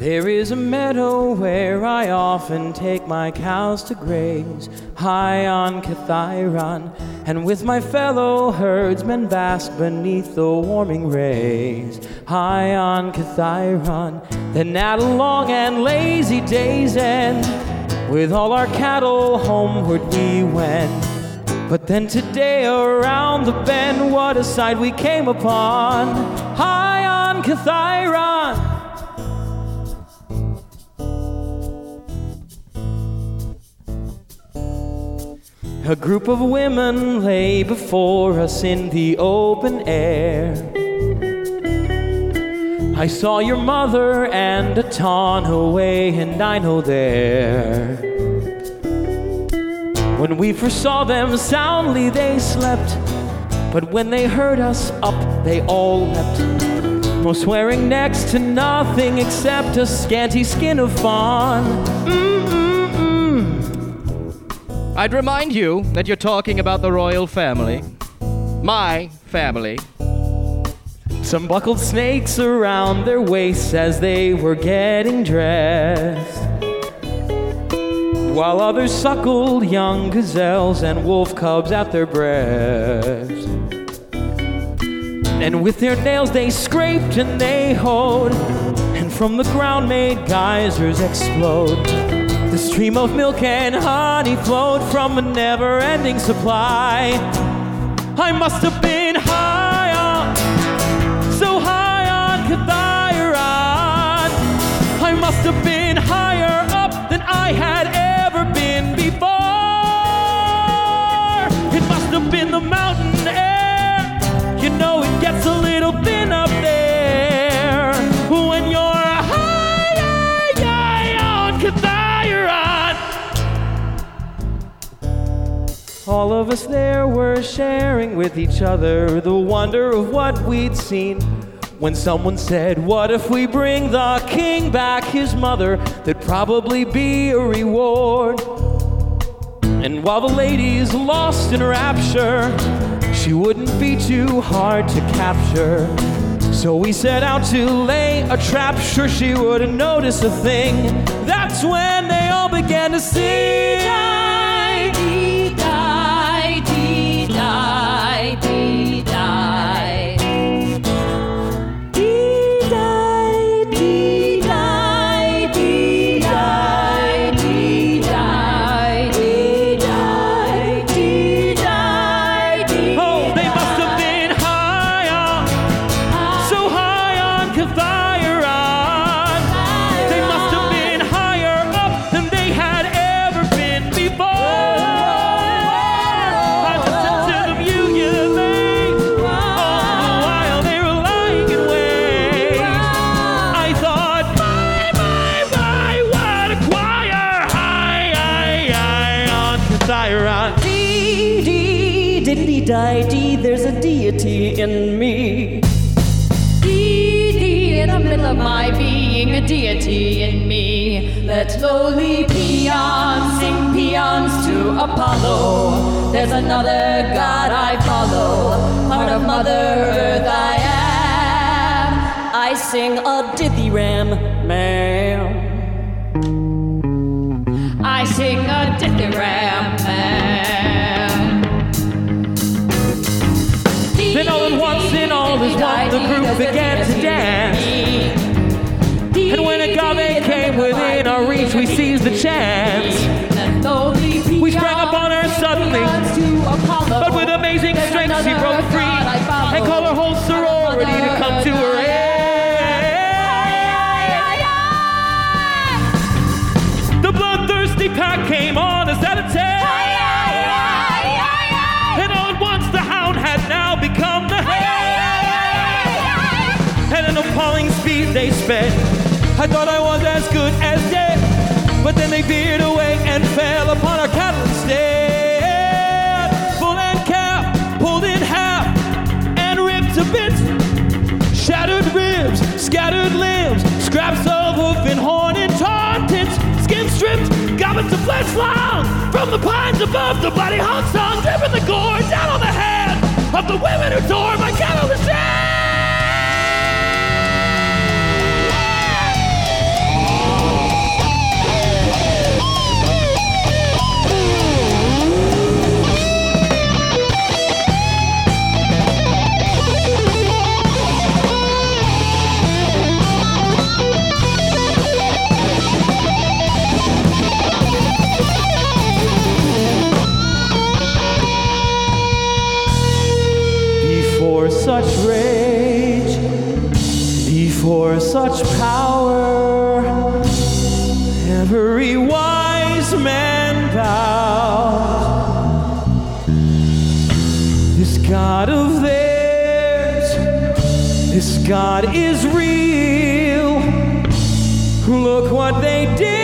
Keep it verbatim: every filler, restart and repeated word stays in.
There is a meadow where I often take my cows to graze, high on Cathiron, and with my fellow herdsmen bask beneath the warming rays, high on Cathiron. Then at a long and lazy day's end, with all our cattle homeward we went. But then today around the bend, what a sight we came upon, high on Cathiron. A group of women lay before us in the open air. I saw your mother and a ton away, and I know there. When we first saw them, soundly they slept, but when they heard us up, they all leapt, most wearing next to nothing except a scanty skin of fawn. Mm-mm-mm. I'd remind you that you're talking about the royal family. My family. Some buckled snakes around their waists as they were getting dressed, while others suckled young gazelles and wolf cubs at their breast. And with their nails they scraped and they hoed, and from the ground made geysers explode. The stream of milk and honey flowed from a never-ending supply. I must have been high on, so high on Cathiron. I must have been higher up than I had ever been before. It must have been the mountain air. You know it gets a little thin up there when you're high, high, high on Cathiron. All of us there were sharing with each other the wonder of what we'd seen, when someone said, what if we bring the king back his mother? There'd probably be a reward. And while the lady's lost in rapture, she wouldn't be too hard to capture. So we set out to lay a trap, sure she wouldn't notice a thing. That's when they all began to sing. Dee-die, dee-die, dee-die, dee-die, dee-die, dee-die, dee-die, dee-die, dee-die, dee-die. Oh, they must have been high on, so high on Cathiron. They must have been higher up than they had ever been before. I listened to them ukulele all the while they were lying in wait. I thought, my, my, my, what a choir! High, high, high on Cathiron. Dee, dee, diddly die, dee, there's a deity in me. Dee, dee, in the middle of my being, a deity in me. Let lowly peons sing peons to Apollo. There't another god I follow, part of Mother Earth I am. I sing a dithyram, ma'am. I sing a dithyram, ma'am. Then all at once, in all is one, the group began to dance. And when agave came within our reach, we seized the chance. We sprang upon her suddenly, but with amazing strength she broke free and called her whole sorority to come to her aid. The bloodthirsty pack came on us at a ten, and all at once the hound had now become the head. At an appalling speed they sped. I thought I was as good as dead, but then they veered away and fell upon our cattle instead. Bull and calf pulled in half and ripped to bits, shattered ribs, scattered limbs, scraps of hoof and horn and torn tits, skin stripped, goblets of flesh flung from the pines above. The bloody hog song dripping the gore down on the head of the women who tore my cattle to death. such power. Every wise man bows. This God of theirs, this God is real. Look what they did.